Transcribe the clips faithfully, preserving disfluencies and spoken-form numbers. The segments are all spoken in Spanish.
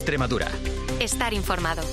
Extremadura. Estar informado.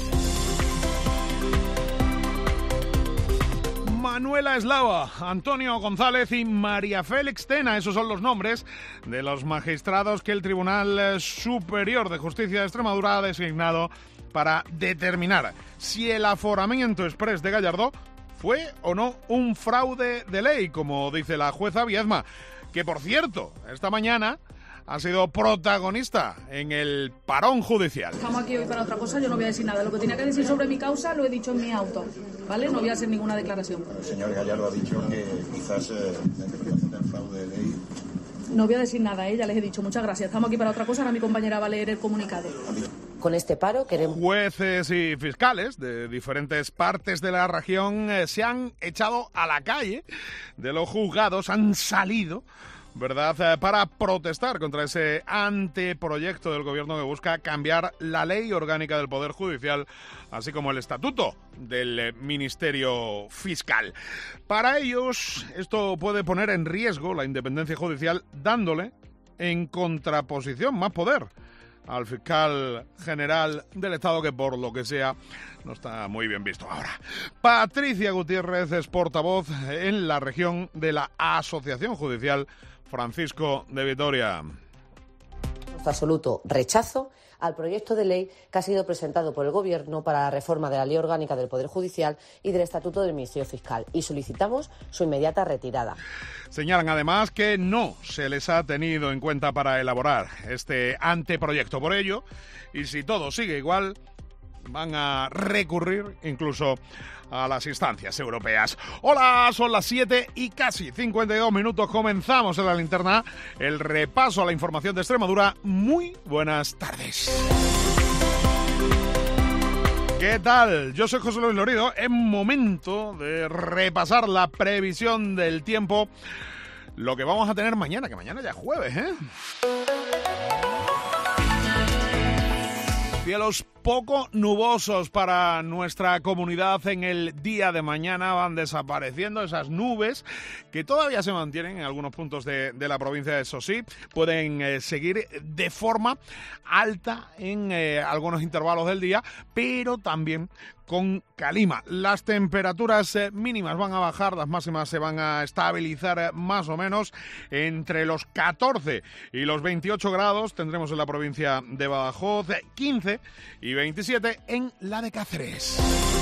Manuela Eslava, Antonio González y María Félix Tena, esos son los nombres de los magistrados que el Tribunal Superior de Justicia de Extremadura ha designado para determinar si el aforamiento exprés de Gallardó fue o no un fraude de ley, como dice la jueza Viedma, que por cierto, esta mañana ha sido protagonista en el parón judicial. Estamos aquí hoy para otra cosa, yo no voy a decir nada. Lo que tenía que decir sobre mi causa lo he dicho en mi auto, ¿vale? No voy a hacer ninguna declaración. El señor Gallardo ha dicho que quizás eh, la interpretación del fraude de ley... No voy a decir nada, ¿eh? Ya les he dicho. Muchas gracias. Estamos aquí para otra cosa, ahora mi compañera va a leer el comunicado. Con este paro queremos... Jueces y fiscales de diferentes partes de la región eh, se han echado a la calle de los juzgados, han salido, ¿verdad?, eh, para protestar contra ese anteproyecto del gobierno que busca cambiar la ley orgánica del Poder Judicial, así como el estatuto del eh, Ministerio Fiscal. Para ellos, esto puede poner en riesgo la independencia judicial, dándole en contraposición más poder al fiscal general del Estado, que por lo que sea no está muy bien visto ahora. Patricia Gutiérrez es portavoz en la región de la Asociación Judicial Francisco de Vitoria. Nuestro absoluto rechazo al proyecto de ley que ha sido presentado por el Gobierno para la reforma de la Ley Orgánica del Poder Judicial y del Estatuto del Ministerio Fiscal, y solicitamos su inmediata retirada. Señalan además que no se les ha tenido en cuenta para elaborar este anteproyecto. Por ello, y si todo sigue igual, van a recurrir incluso a las instancias europeas. Hola, son las siete y casi cincuenta y dos minutos. Comenzamos en la linterna el repaso a la información de Extremadura. Muy buenas tardes. ¿Qué tal? Yo soy José Luis Lorido. Es momento de repasar la previsión del tiempo. Lo que vamos a tener mañana, que mañana ya es jueves, ¿eh? Cielos poco nubosos para nuestra comunidad en el día de mañana. Van desapareciendo esas nubes que todavía se mantienen en algunos puntos de, de la provincia, eso sí. Pueden eh, seguir de forma alta en eh, algunos intervalos del día, pero también con calima. Las temperaturas eh, mínimas van a bajar, las máximas se van a estabilizar eh, más o menos entre los catorce y los veintiocho grados. Tendremos en la provincia de Badajoz eh, quince y veintisiete en la de Cáceres.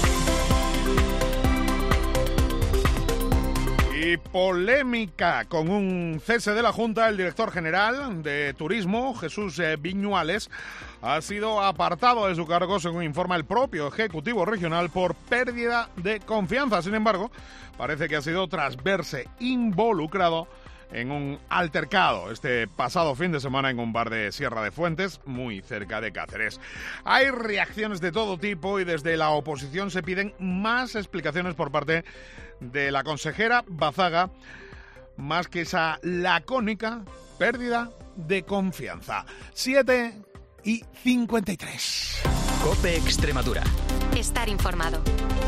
Y polémica con un cese de la Junta. El director general de Turismo, Jesús eh, Viñuales, ha sido apartado de su cargo, según informa el propio Ejecutivo Regional, por pérdida de confianza. Sin embargo, parece que ha sido tras verse involucrado en un altercado este pasado fin de semana en un bar de Sierra de Fuentes, muy cerca de Cáceres. Hay reacciones de todo tipo y desde la oposición se piden más explicaciones por parte de la consejera Bazaga, más que esa lacónica pérdida de confianza. siete y cincuenta y tres. COPE Extremadura. Estar informado.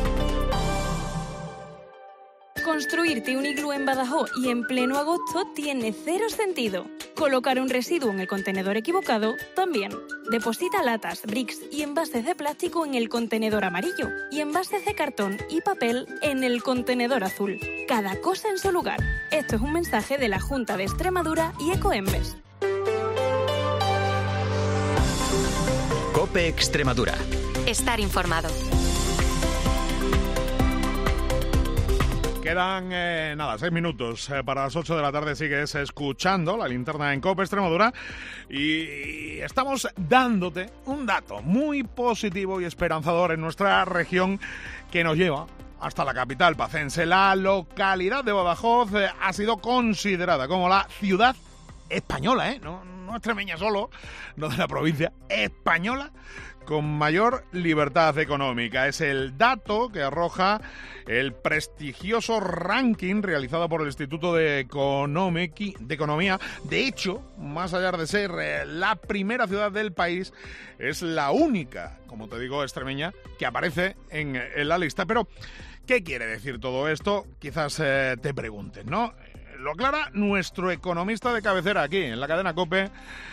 Construirte un iglú en Badajoz y en pleno agosto tiene cero sentido. Colocar un residuo en el contenedor equivocado también. Deposita latas, bricks y envases de plástico en el contenedor amarillo y envases de cartón y papel en el contenedor azul. Cada cosa en su lugar. Esto es un mensaje de la Junta de Extremadura y Ecoembes. COPE Extremadura. Estar informado. Quedan, eh, nada, seis minutos eh, para las ocho de la tarde. Sigues escuchando la linterna en COPE Extremadura y estamos dándote un dato muy positivo y esperanzador en nuestra región que nos lleva hasta la capital pacense. La localidad de Badajoz eh, ha sido considerada como la ciudad española, ¿eh? No, no extremeña solo, no de la provincia, española, con mayor libertad económica. Es el dato que arroja el prestigioso ranking realizado por el Instituto de, Economic, de Economía. De hecho, más allá de ser eh, la primera ciudad del país, es la única, como te digo, extremeña, que aparece en, en la lista. Pero, ¿qué quiere decir todo esto? Quizás eh, te pregunten, ¿no? Lo aclara nuestro economista de cabecera aquí, en la cadena COPE,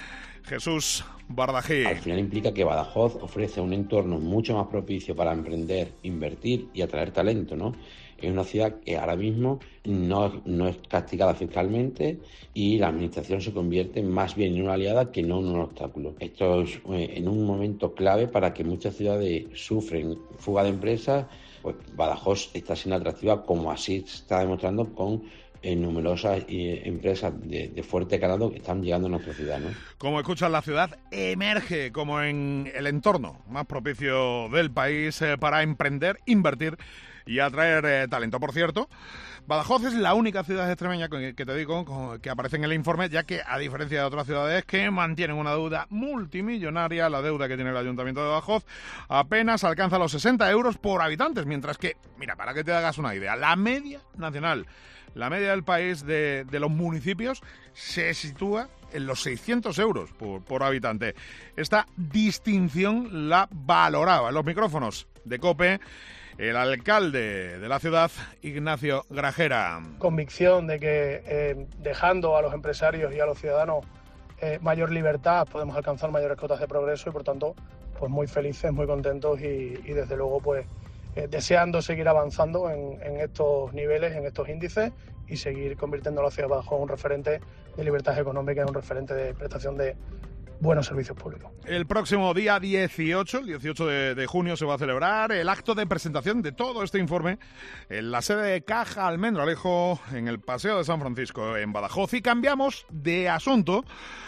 Jesús Bardají. Al final implica que Badajoz ofrece un entorno mucho más propicio para emprender, invertir y atraer talento, ¿no? Es una ciudad que ahora mismo no, no es castigada fiscalmente y la administración se convierte más bien en una aliada que no en un obstáculo. Esto es eh, en un momento clave para que muchas ciudades sufren fuga de empresas. Pues Badajoz está siendo atractiva, como así se está demostrando con eh, numerosas eh, empresas de, de fuerte calado que están llegando a nuestra ciudad, ¿no? Como escuchas, la ciudad emerge como en el entorno más propicio del país eh, para emprender, invertir y atraer eh, talento. Por cierto, Badajoz es la única ciudad extremeña que, que te digo con, que aparece en el informe, ya que a diferencia de otras ciudades que mantienen una deuda multimillonaria, la deuda que tiene el Ayuntamiento de Badajoz apenas alcanza los sesenta euros por habitantes, mientras que, mira, para que te hagas una idea, la media nacional, la media del país de, de los municipios se sitúa en los seiscientos euros por, por habitante. Esta distinción la valoraba en los micrófonos de COPE el alcalde de la ciudad, Ignacio Grajera. Convicción de que eh, dejando a los empresarios y a los ciudadanos eh, mayor libertad podemos alcanzar mayores cotas de progreso y por tanto pues muy felices, muy contentos y, y desde luego pues eh, deseando seguir avanzando en, en estos niveles, en estos índices y seguir convirtiendo a la ciudad de Badajoz en un referente de libertad económica, en un referente de prestación de buenos servicios públicos. El próximo día dieciocho, el dieciocho de, de junio, se va a celebrar el acto de presentación de todo este informe en la sede de Caja Almendralejo, en el Paseo de San Francisco, en Badajoz. Y cambiamos de asunto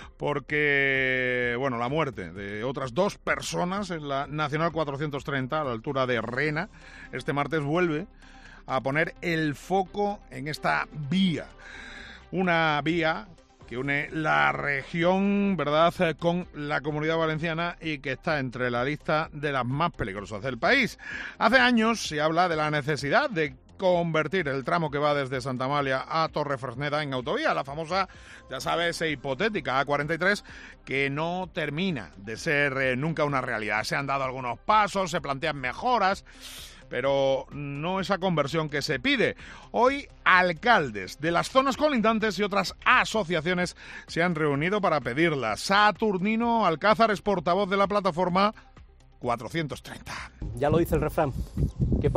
porque, bueno, la muerte de otras dos personas en la Nacional cuatrocientos treinta, a la altura de Rena, este martes vuelve a poner el foco en esta vía. Una vía que une la región, ¿verdad?, con la Comunidad Valenciana y que está entre la lista de las más peligrosas del país. Hace años se habla de la necesidad de convertir el tramo que va desde Santa Amalia a Torrefresneda en autovía, la famosa, ya sabes, hipotética A cuarenta y tres, que no termina de ser eh, nunca una realidad. Se han dado algunos pasos, se plantean mejoras, pero no esa conversión que se pide. Hoy, alcaldes de las zonas colindantes y otras asociaciones se han reunido para pedirla. Saturnino Alcázar es portavoz de la plataforma cuatrocientos treinta. Ya lo dice el refrán. ¿Qué...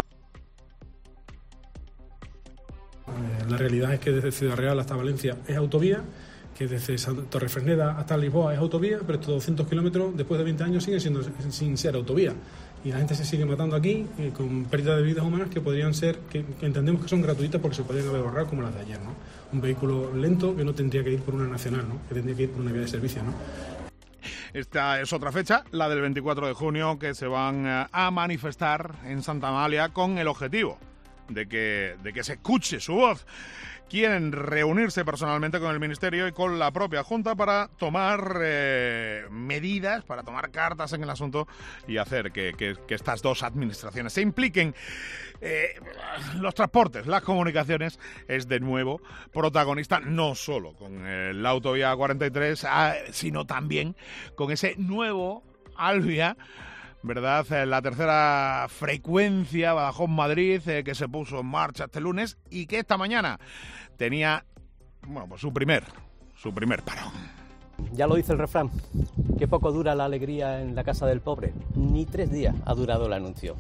La realidad es que desde Ciudad Real hasta Valencia es autovía, que desde Torrefresneda hasta Lisboa es autovía, pero estos doscientos kilómetros después de veinte años siguen siendo sin ser autovía. Y la gente se sigue matando aquí eh, con pérdida de vidas humanas que podrían ser, que, que entendemos que son gratuitas porque se podrían haber ahorrado como las de ayer, ¿no? Un vehículo lento que no tendría que ir por una nacional, ¿no? Que tendría que ir por una vía de servicio, ¿no? Esta es otra fecha, la del veinticuatro de junio, que se van a manifestar en Santa Amalia con el objetivo de que, de que se escuche su voz. Quieren reunirse personalmente con el Ministerio y con la propia Junta para tomar eh, medidas, para tomar cartas en el asunto y hacer que, que, que estas dos administraciones se impliquen. Eh, los transportes, las comunicaciones, es de nuevo protagonista no solo con eh, la autovía cuarenta y tres, ah, sino también con ese nuevo Alvia, ¿verdad? La tercera frecuencia Badajoz-Madrid eh, que se puso en marcha este lunes y que esta mañana tenía, bueno, pues su primer, su primer parón. Ya lo dice el refrán, que poco dura la alegría en la casa del pobre. Ni tres días ha durado el anuncio.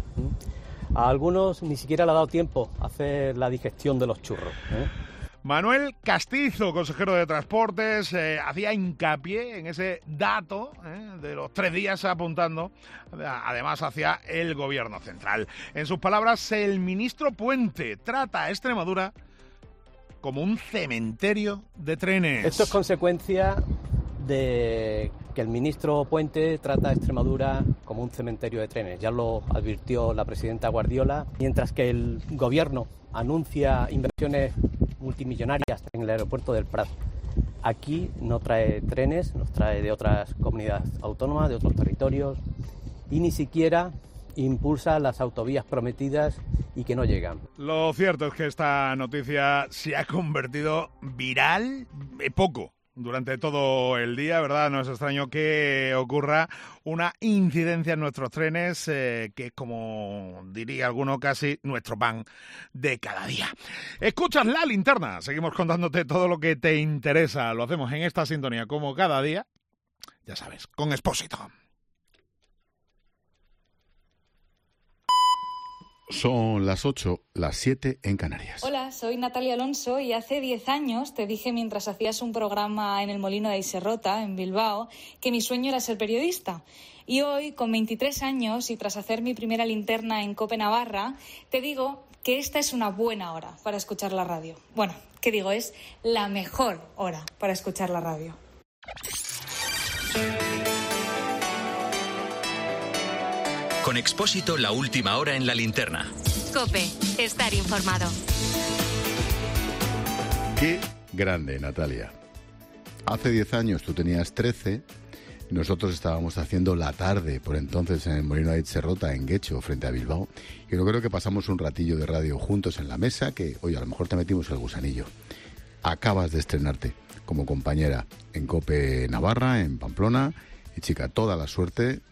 A algunos ni siquiera le ha dado tiempo a hacer la digestión de los churros, ¿eh? Manuel Castizo, consejero de Transportes, eh, hacía hincapié en ese dato eh, de los tres días apuntando, además, hacia el Gobierno central. En sus palabras, el ministro Puente trata a Extremadura como un cementerio de trenes. Esto es consecuencia de que el ministro Puente trata a Extremadura como un cementerio de trenes. Ya lo advirtió la presidenta Guardiola, mientras que el Gobierno anuncia inversiones multimillonarias en el aeropuerto del Prat. Aquí no trae trenes, nos trae de otras comunidades autónomas, de otros territorios, y ni siquiera impulsa las autovías prometidas y que no llegan. Lo cierto es que esta noticia se ha convertido viral eh, poco durante todo el día, ¿verdad? No es extraño que ocurra una incidencia en nuestros trenes, eh, que es, como diría alguno, casi nuestro pan de cada día. Escuchas La Linterna, seguimos contándote todo lo que te interesa, lo hacemos en esta sintonía como cada día, ya sabes, con Expósito. Son las ocho, las siete en Canarias. Hola, soy Natalia Alonso y hace diez años te dije mientras hacías un programa en el Molino de Aiserrota, en Bilbao, que mi sueño era ser periodista. Y hoy, con veintitrés años y tras hacer mi primera linterna en COPE Navarra, te digo que esta es una buena hora para escuchar la radio. Bueno, ¿qué digo? Es la mejor hora para escuchar la radio. Con Expósito, la última hora en la linterna. COPE, estar informado. Qué grande, Natalia. Hace diez años tú tenías trece, nosotros estábamos haciendo la tarde, por entonces en el Molino de Aiserrota, en Guecho, frente a Bilbao. Y yo creo que pasamos un ratillo de radio juntos en la mesa, que, oye, a lo mejor te metimos el gusanillo. Acabas de estrenarte como compañera en COPE Navarra, en Pamplona. Y chica, toda la suerte